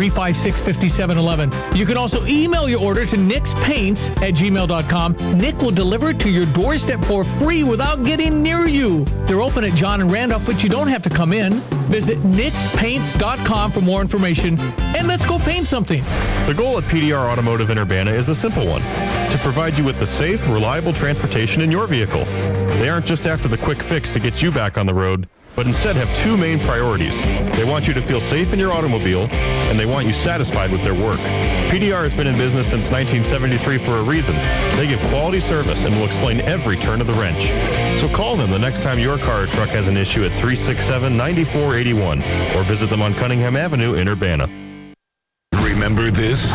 356-5711. You can also email your order to nickspaints@gmail.com. Nick will deliver it to your doorstep for free without getting near you. They're open at John and Randolph, but you don't have to come in. Visit nickspaints.com for more information, and let's go paint something. The goal at PDR Automotive in Urbana is a simple one: to provide you with the safe, reliable transportation in your vehicle. They aren't just after the quick fix to get you back on the road, but instead have two main priorities. They want you to feel safe in your automobile, and they want you satisfied with their work. PDR has been in business since 1973 for a reason. They give quality service and will explain every turn of the wrench. So call them the next time your car or truck has an issue at 367-9481, or visit them on Cunningham Avenue in Urbana. Remember this?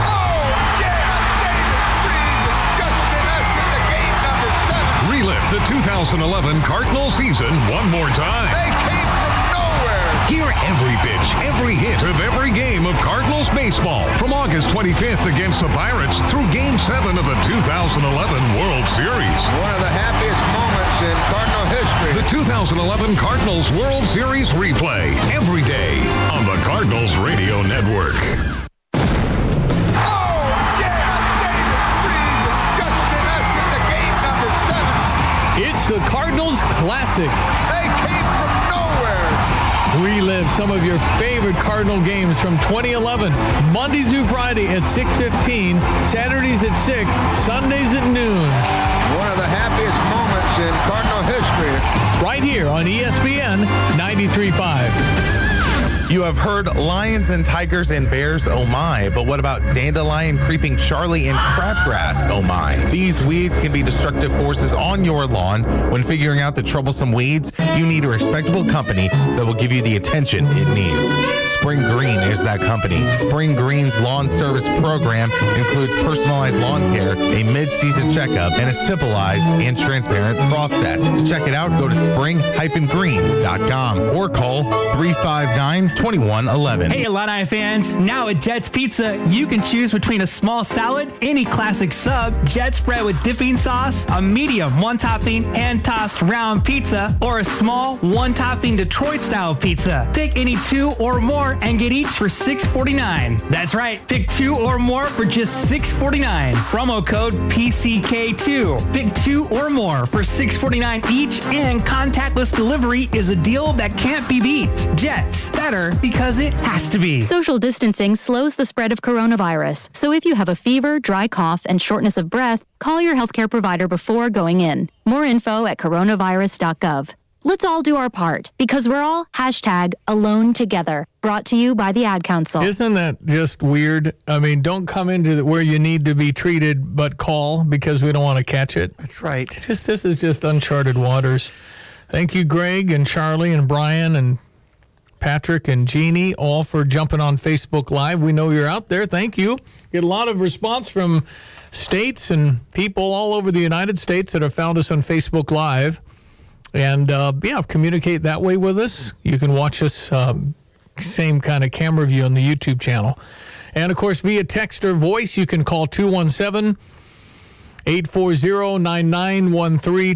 Relive the 2011 Cardinal season one more time. They came from nowhere. Hear every pitch, every hit of every game of Cardinals baseball from August 25th against the Pirates through Game 7 of the 2011 World Series. One of the happiest moments in Cardinal history. The 2011 Cardinals World Series replay every day on the Cardinals Radio Network. It's the Cardinals Classic. They came from nowhere. Relive some of your favorite Cardinal games from 2011. Monday through Friday at 6:15, Saturdays at 6, Sundays at noon. One of the happiest moments in Cardinal history. Right here on ESPN 93.5. You have heard lions and tigers and bears, oh my, but what about dandelion, creeping Charlie, and crabgrass, oh my? These weeds can be destructive forces on your lawn. When figuring out the troublesome weeds, you need a respectable company that will give you the attention it needs. Spring Green is that company. Spring Green's lawn service program includes personalized lawn care, a mid-season checkup, and a civilized and transparent process. To check it out, go to spring-green.com or call 359-2111. Hey, Illini fans. Now at Jets Pizza, you can choose between a small salad, any classic sub, jet spread with dipping sauce, a medium one-topping hand-tossed round pizza, or a small one-topping Detroit-style pizza. Pick any two or more and get each for $6.49. That's right. Pick two or more for just $6.49. Promo code PCK2. Pick two or more for $6.49 each, and contactless delivery is a deal that can't be beat. Jets, better because it has to be. Social distancing slows the spread of coronavirus. So if you have a fever, dry cough, and shortness of breath, call your healthcare provider before going in. More info at coronavirus.gov. Let's all do our part because we're all #AloneTogether. Brought to you by the Ad Council. Isn't that just weird? I mean, don't come into where you need to be treated, but call because we don't want to catch it. That's right. This is just uncharted waters. Thank you, Greg and Charlie and Brian and Patrick and Jeannie, all for jumping on Facebook Live. We know you're out there. Thank you. Get a lot of response from states and people all over the United States that have found us on Facebook Live. And, communicate that way with us. You can watch us, same kind of camera view on the YouTube channel. And, of course, via text or voice, you can call 217-840-9913,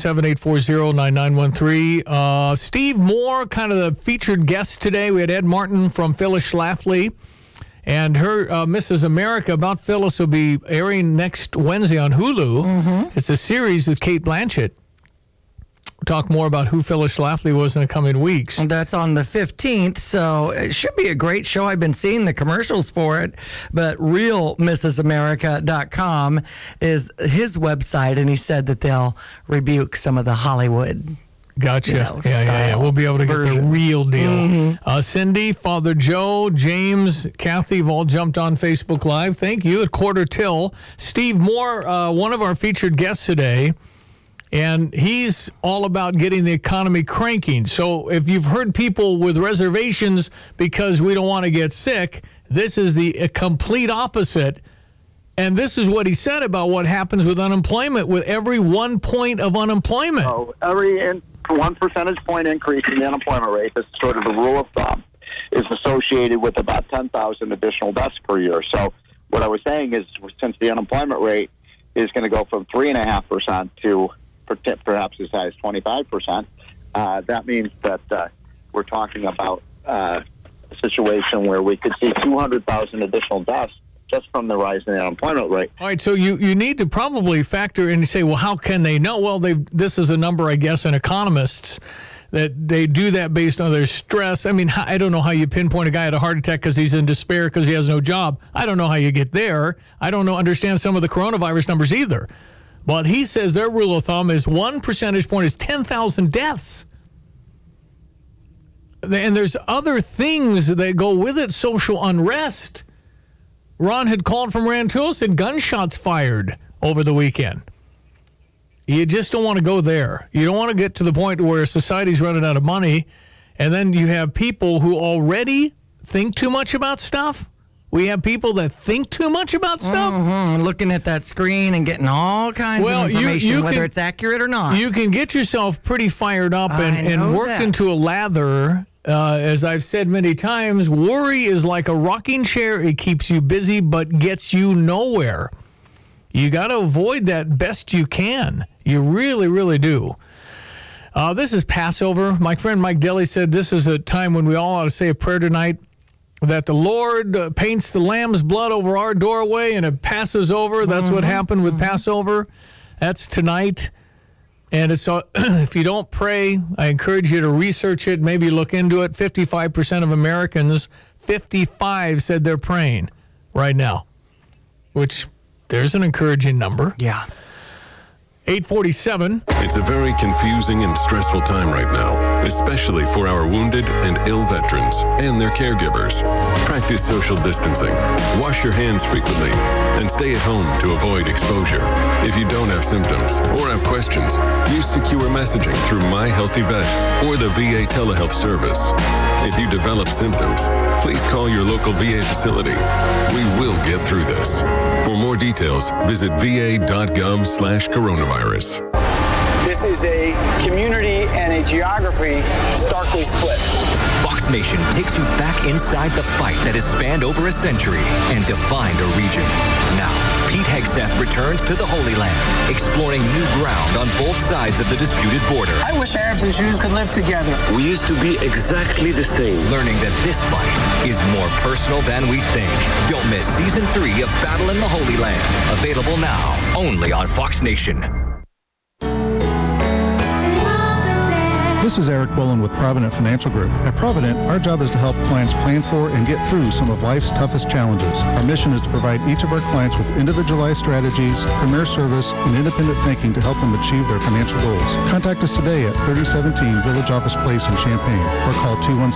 217-840-9913. Steve Moore, kind of the featured guest today. We had Ed Martin from Phyllis Schlafly. And her Mrs. America about Phyllis will be airing next Wednesday on Hulu. Mm-hmm. It's a series with Cate Blanchett. We'll talk more about who Phyllis Schlafly was in the coming weeks. That's on the 15th, so it should be a great show. I've been seeing the commercials for it, but realmrsamerica.com is his website, and he said that they'll rebuke some of the Hollywood. Gotcha. Yeah. We'll be able to get the real deal. Mm-hmm. Cindy, Father Joe, James, Kathy have all jumped on Facebook Live. Thank you. At Quarter Till. Steve Moore, one of our featured guests today, and he's all about getting the economy cranking. So if you've heard people with reservations because we don't want to get sick, this is the complete opposite. And this is what he said about what happens with unemployment with every 1 point of unemployment. So every 1 percentage point increase in the unemployment rate, this is sort of the rule of thumb, is associated with about 10,000 additional deaths per year. So what I was saying is since the unemployment rate is going to go from 3.5% to perhaps as high as 25%, that means that we're talking about a situation where we could see 200,000 additional deaths just from the rise in the unemployment rate. All right, so you need to probably factor in and say, well, how can they know? Well, this is a number, I guess, in economists that they do that based on their stress. I mean, I don't know how you pinpoint a guy had a heart attack because he's in despair because he has no job. I don't know how you get there. I don't understand some of the coronavirus numbers either. But he says their rule of thumb is 1 percentage point is 10,000 deaths. And there's other things that go with it, social unrest. Ron had called from Rantoul, said gunshots fired over the weekend. You just don't want to go there. You don't want to get to the point where society's running out of money, and then you have people who already think too much about stuff. We have people that think too much about stuff. Mm-hmm. Looking at that screen and getting all kinds of information, whether it's accurate or not. You can get yourself pretty fired up and worked into a lather. As I've said many times, worry is like a rocking chair. It keeps you busy but gets you nowhere. You got to avoid that best you can. You really, really do. This is Passover. My friend Mike Daly said this is a time when we all ought to say a prayer tonight that the Lord paints the lamb's blood over our doorway and it passes over. That's what happened with Passover. That's tonight. And it's if you don't pray, I encourage you to research it, maybe look into it. 55% of Americans, 55 said they're praying right now, which there's an encouraging number. Yeah. 8:47. It's a very confusing and stressful time right now, especially for our wounded and ill veterans and their caregivers. Practice social distancing, wash your hands frequently, and stay at home to avoid exposure. If you don't have symptoms or have questions, use secure messaging through My Healthy Vet or the VA telehealth service. If you develop symptoms, please call your local VA facility. We will get through this. For more details, visit va.gov/coronavirus. This is a community and a geography starkly split. Fox Nation takes you back inside the fight that has spanned over a century and defined a region. Now, Pete Hegseth returns to the Holy Land, exploring new ground on both sides of the disputed border. I wish Arabs and Jews could live together. We used to be exactly the same. Learning that this fight is more personal than we think. Don't miss Season 3 of Battle in the Holy Land. Available now, only on Fox Nation. This is Eric Willen with Provident Financial Group. At Provident, our job is to help clients plan for and get through some of life's toughest challenges. Our mission is to provide each of our clients with individualized strategies, premier service, and independent thinking to help them achieve their financial goals. Contact us today at 3017 Village Office Place in Champaign or call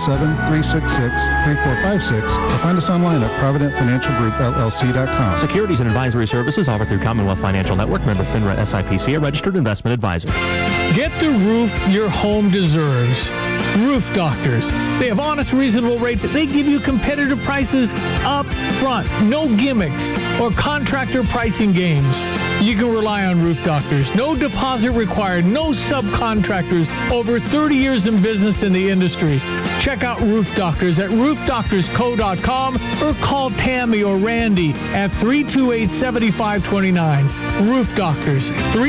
217-366-3456 or find us online at ProvidentFinancialGroupLLC.com. Securities and advisory services offered through Commonwealth Financial Network, member FINRA SIPC, a registered investment advisor. Get the roof your home deserves. Roof Doctors. They have honest, reasonable rates. They give you competitive prices up front. No gimmicks or contractor pricing games. You can rely on Roof Doctors. No deposit required. No subcontractors. Over 30 years in business in the industry. Check out Roof Doctors at roofdoctorsco.com or call Tammy or Randy at 328-7529. Roof Doctors,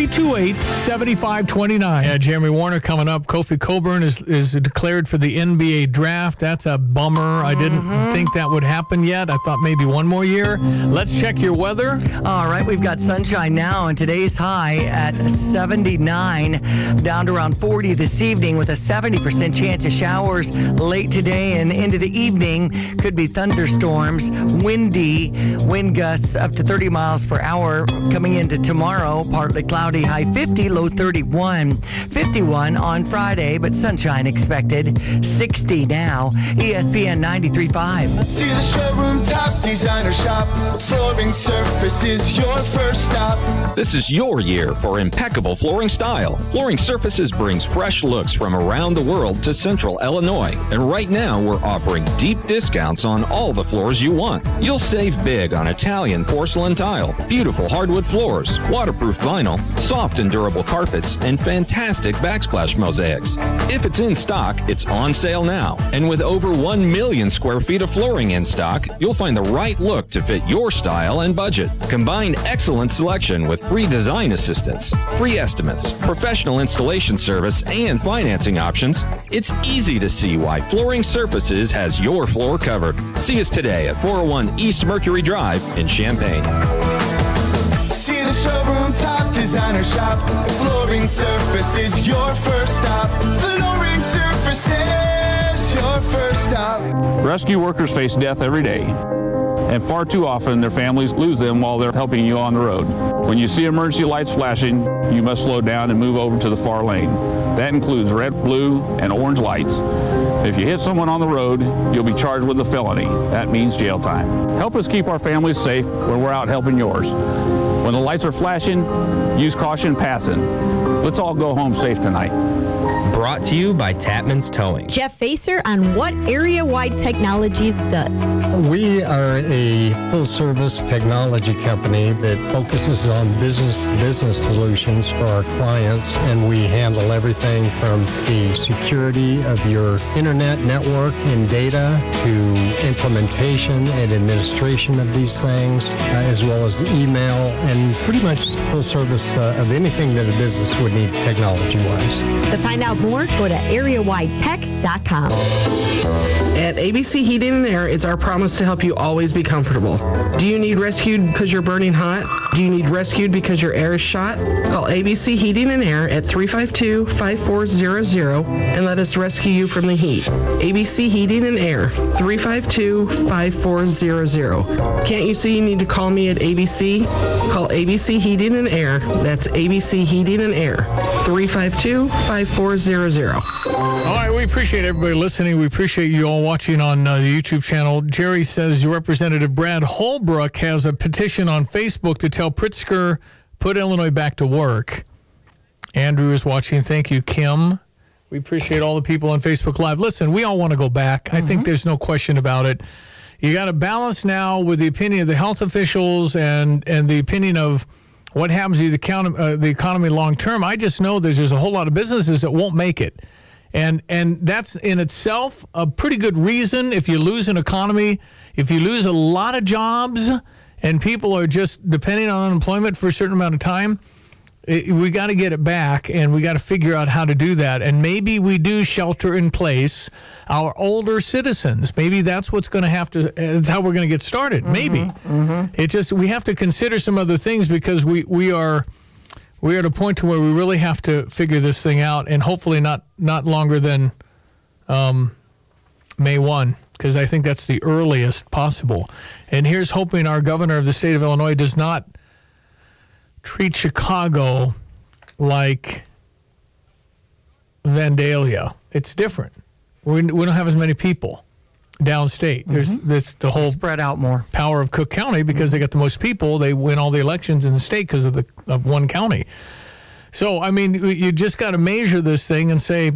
328-7529. Yeah, Jeremy Warner coming up. Kofi Cockburn is declared for the NBA draft. That's a bummer. I didn't think that would happen yet. I thought maybe one more year. Let's check your weather. All right, we've got sunshine now, and today's high at 79, down to around 40 this evening with a 70% chance of showers late today and into the evening. Could be thunderstorms, windy, wind gusts up to 30 miles per hour coming into tomorrow. Partly cloudy, high 50, low 31. 51 on Friday, but sunshine expected. 60 now. ESPN 93.5. See the showroom top designer shop. Flooring surface is your first stop. This is your year for impeccable flooring style. Flooring Surfaces brings fresh looks from around the world to Central Illinois. And right now, we're offering deep discounts on all the floors you want. You'll save big on Italian porcelain tile, beautiful hardwood floors, waterproof vinyl, soft and durable carpets, and fantastic backsplash mosaics. If it's in stock, it's on sale now. And with over 1 million square feet of flooring in stock, you'll find the right look to fit your style and budget. Combine excellent selection with free design assistance, free estimates, professional installation service, and financing options. It's easy to see why Flooring Surfaces has your floor covered. See us today at 401 East Mercury Drive in Champaign. See the showroom top designer shop. Flooring Surfaces your first stop. Flooring Surfaces your first stop. Rescue workers face death every day, and far too often their families lose them while they're helping you on the road. When you see emergency lights flashing, you must slow down and move over to the far lane. That includes red, blue, and orange lights. If you hit someone on the road, you'll be charged with a felony. That means jail time. Help us keep our families safe when we're out helping yours. When the lights are flashing, use caution passing. Let's all go home safe tonight. Brought to you by Tapman's Towing. Jeff Facer on what Area Wide Technologies does. We are a full-service technology company that focuses on business-to-business solutions for our clients, and we handle everything from the security of your internet network and data to implementation and administration of these things, as well as the email and pretty much full service of anything that a business would need technology-wise. To find out more, go to areawidetech.com. At ABC Heating and Air, it's our promise to help you always be comfortable. Do you need rescued because you're burning hot? Do you need rescued because your air is shot? Call ABC Heating and Air at 352-5400 and let us rescue you from the heat. ABC Heating and Air, 352-5400. Can't you see you need to call me at ABC? Call ABC Heating and Air. That's ABC Heating and Air, 352-5400. All right, we appreciate everybody listening. We appreciate you all watching on the YouTube channel. Jerry says your Representative Brad Holbrook has a petition on Facebook to tell Pritzker, put Illinois back to work. Andrew is watching. Thank you, Kim. We appreciate all the people on Facebook Live. Listen, we all want to go back. I think there's no question about it. You got to balance now with the opinion of the health officials and the opinion of what happens to the economy long term. I just know there's a whole lot of businesses that won't make it. And that's in itself a pretty good reason. If you lose an economy, if you lose a lot of jobs and people are just depending on unemployment for a certain amount of time, we got to get it back, and we got to figure out how to do that. And maybe we do shelter in place our older citizens. Maybe that's what's going to have to. That's how we're going to get started. Maybe it just we have to consider some other things because we're we're at a point to where we really have to figure this thing out, and hopefully not longer than May 1, because I think that's the earliest possible. And here's hoping our governor of the state of Illinois does not treat Chicago like Vandalia. It's different. We don't have as many people downstate. There's the whole spread out more power of Cook County because they got the most people. They win all the elections in the state because of one county. So, I mean, you just got to measure this thing and say,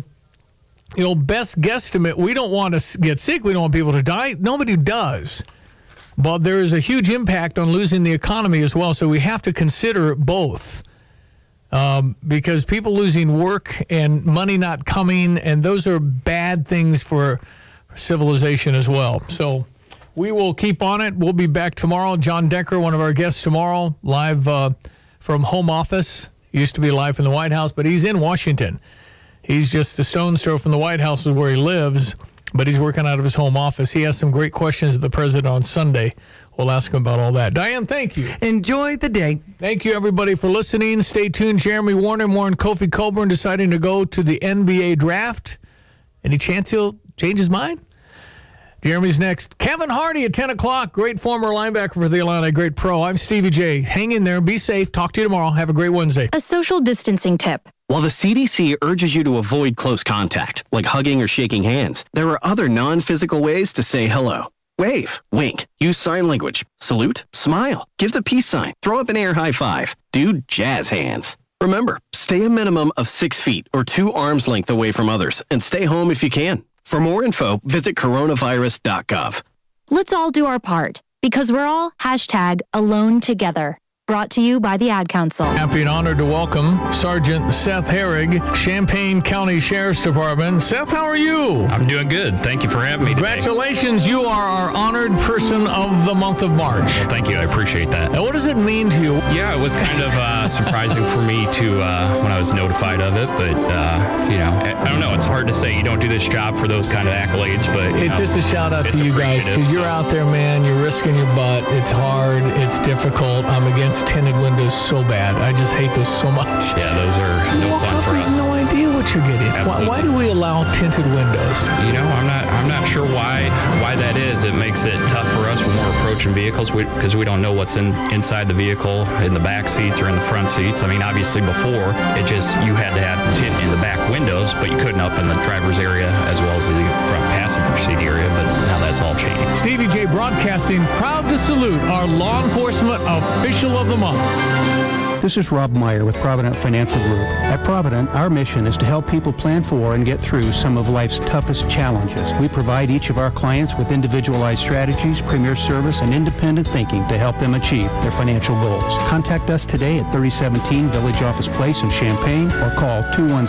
best guesstimate, we don't want to get sick. We don't want people to die. Nobody does. But there is a huge impact on losing the economy as well. So we have to consider both. Because people losing work and money not coming, and those are bad things for civilization as well. So we will keep on it. We'll be back tomorrow. John Decker, one of our guests tomorrow, live from home office. He used to be live from the White House, but he's in Washington. He's just a stone's throw from the White House is where he lives, but he's working out of his home office. He has some great questions of the president on Sunday. We'll ask him about all that. Diane, thank you. Enjoy the day. Thank you, everybody, for listening. Stay tuned. Jeremy Warner and Kofi Coburn deciding to go to the NBA draft. Any chance he'll change his mind? Jeremy's next. Kevin Hardy at 10 o'clock. Great former linebacker for the Illini. Great pro. I'm Stevie J. Hang in there. Be safe. Talk to you tomorrow. Have a great Wednesday. A social distancing tip. While the CDC urges you to avoid close contact, like hugging or shaking hands, there are other non-physical ways to say hello. Wave, wink, use sign language, salute, smile, give the peace sign, throw up an air high five, do jazz hands. Remember, stay a minimum of 6 feet or 2 arms length away from others and stay home if you can. For more info, visit coronavirus.gov. Let's all do our part because we're all #AloneTogether. Brought to you by the Ad Council. Happy and honored to welcome Sergeant Seth Herrig, Champaign County Sheriff's Department. Seth, how are you? I'm doing good. Thank you for having me today. Congratulations. You are our honored person of the month of March. Well, thank you. I appreciate that. And what does it mean to you? Yeah, it was kind of surprising for me to when I was notified of it, but I don't know. It's hard to say. You don't do this job for those kind of accolades, but it's just a shout out to you guys because you're out there, man. You're risking your butt. It's hard. It's difficult. I'm against tinted windows so bad. I just hate those so much. Yeah, those are no fun for us. I have no idea what you're getting. Why do we allow tinted windows? I'm not sure why that is. It makes it tough for us when we're approaching vehicles because we don't know what's inside the vehicle, in the back seats or in the front seats. I mean, obviously before you had to have tint in the back windows, but you couldn't up in the driver's area as well as the front passenger seat area. But now that's all changed. Stevie J Broadcasting, proud to salute our law enforcement official of the month. This is Rob Meyer with Provident Financial Group. At Provident, our mission is to help people plan for and get through some of life's toughest challenges. We provide each of our clients with individualized strategies, premier service, and independent thinking to help them achieve their financial goals. Contact us today at 3017 Village Office Place in Champaign or call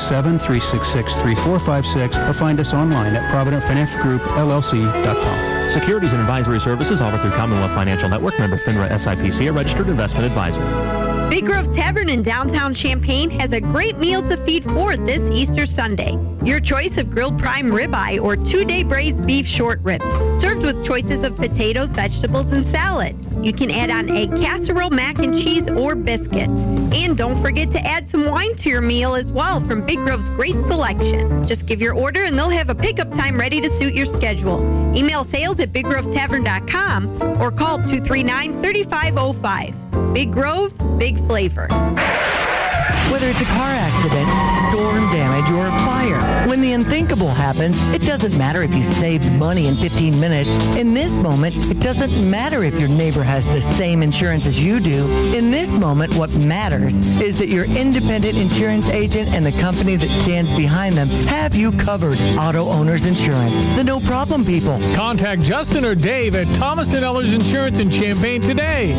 217-366-3456 or find us online at providentfinancialgroupllc.com. Securities and advisory services offered through Commonwealth Financial Network, member FINRA SIPC, a registered investment advisor. Big Grove Tavern in downtown Champaign has a great meal to feed for this Easter Sunday. Your choice of grilled prime ribeye or 2-day braised beef short ribs, served with choices of potatoes, vegetables, and salad. You can add on egg casserole, mac and cheese, or biscuits. And don't forget to add some wine to your meal as well from Big Grove's great selection. Just give your order and they'll have a pickup time ready to suit your schedule. Email sales@biggrovetavern.com or call 239-3505. Big Grove, big flavor. Whether it's a car accident, storm damage, or a fire, when the unthinkable happens, it doesn't matter if you saved money in 15 minutes. In this moment, it doesn't matter if your neighbor has the same insurance as you do. In this moment, what matters is that your independent insurance agent and the company that stands behind them have you covered. Auto Owners Insurance, the no problem people. Contact Justin or Dave at Thomas & Ellers Insurance in Champaign today.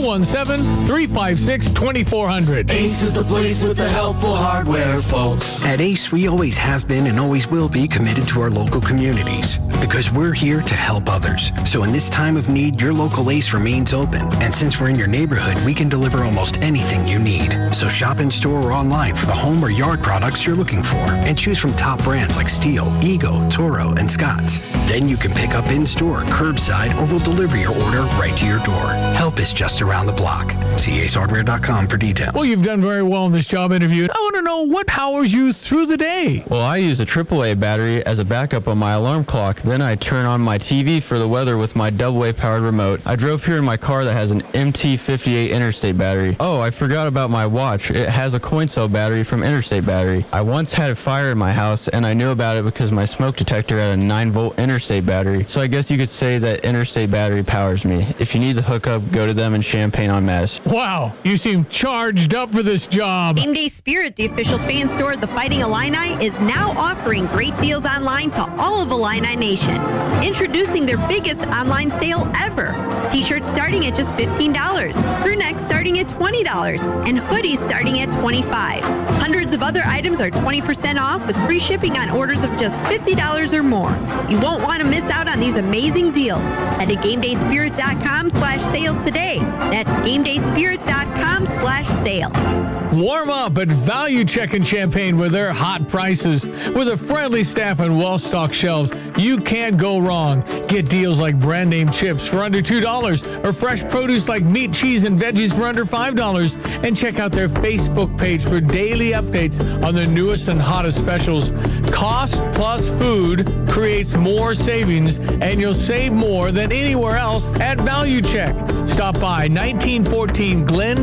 217-356-2400. Ace is the place with the helpful hardware, folks. At Ace, we always have been and always will be committed to our local communities because we're here to help others. So in this time of need, your local Ace remains open. And since we're in your neighborhood, we can deliver almost anything you need. So shop in store or online for the home or yard products you're looking for and choose from top brands like Steel, Ego, Toro, and Scotts. Then you can pick up in store, curbside, or we'll deliver your order right to your door. Help is just around the block. See acehardware.com for details. Well, you've done very well well in this job interview. I want to know what powers you through the day. Well, I use a AAA battery as a backup on my alarm clock. Then I turn on my TV for the weather with my AA powered remote. I drove here in my car that has an MT58 Interstate battery. Oh, I forgot about my watch. It has a coin cell battery from Interstate Battery. I once had a fire in my house, and I knew about it because my smoke detector had a 9-volt Interstate battery. So I guess you could say that Interstate Battery powers me. If you need the hookup, go to them in Champaign on Madison. Wow, you seem charged up for this job. Game Day Spirit, the official fan store of the Fighting Illini, is now offering great deals online to all of Illini Nation. Introducing their biggest online sale ever. T-shirts starting at just $15, crew necks starting at $20, and hoodies starting at $25. Hundreds of other items are 20% off with free shipping on orders of just $50 or more. You won't want to miss out on these amazing deals. Head to GameDaySpirit.com/sale today. That's GameDaySpirit.com/sale. Warm up at Value Check in Champaign with their hot prices. With a friendly staff and well-stocked shelves, you can't go wrong. Get deals like brand name chips for under $2 or fresh produce like meat, cheese, and veggies for under $5. And check out their Facebook page for daily updates on the newest and hottest specials. Cost plus food creates more savings, and you'll save more than anywhere else at Value Check. Stop by 1914 Glen